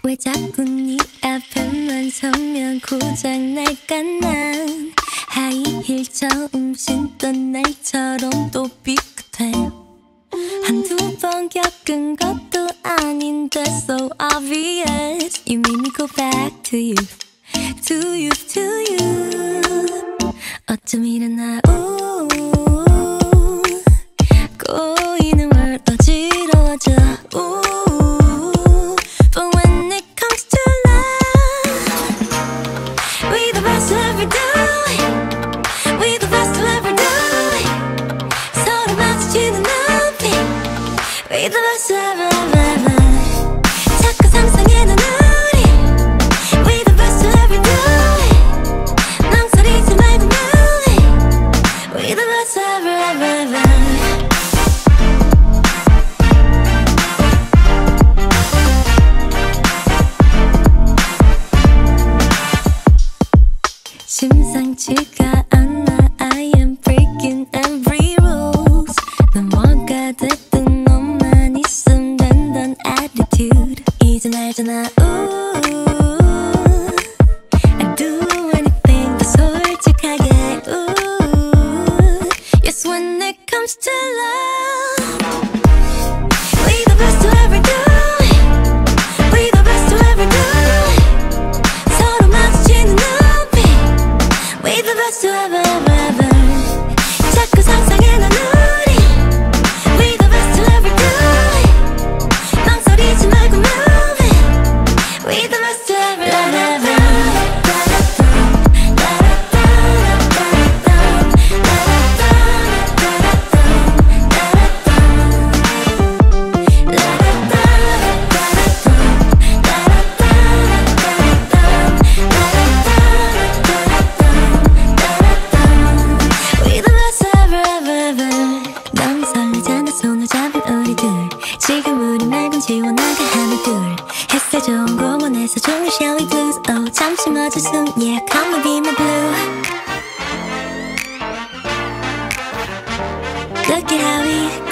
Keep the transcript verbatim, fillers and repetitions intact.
왜 자꾸 네 앞에만 서면 고장날까 난 하이힐 처음 신던 날처럼 또 삐끗해. 한두 번 겪은 것도 아닌데 so obvious. You made me go back to you, to you, to you. 어쩜 이러나 우 꼬이는 걸 어지러워져. 우 But when it comes to love, we the best to ever do it. We the best to ever do it. 서로 마주치는 눈빛, we the best to ever, ever, ever. 자꾸 상상해는 우리, we the best to ever do it. 망설이지 말고 move it, we the best to ever, ever, ever. 심상치가 않아. I am breaking every rules. 난 뭐가 됐든 너만 있으면 된단 attitude. 이젠 알잖아. Ooh, I do anything 더 솔직하게. Ooh, yes, when it comes to love, we the best to ever do it. We the best to ever do it. 서로 마주치는 We the best to ever, ever, ever. 자꾸 상상해 난 우리, we the best to ever do it. 망설이지 말고 move it, we the best to ever, ever, ever. 지금 우리 말곤 지워나가 하나 둘. 햇살 좋은 곳 원해서 종일 shall we blues. Oh 잠시 멎을 숨 yeah come and be my blue. Look at how we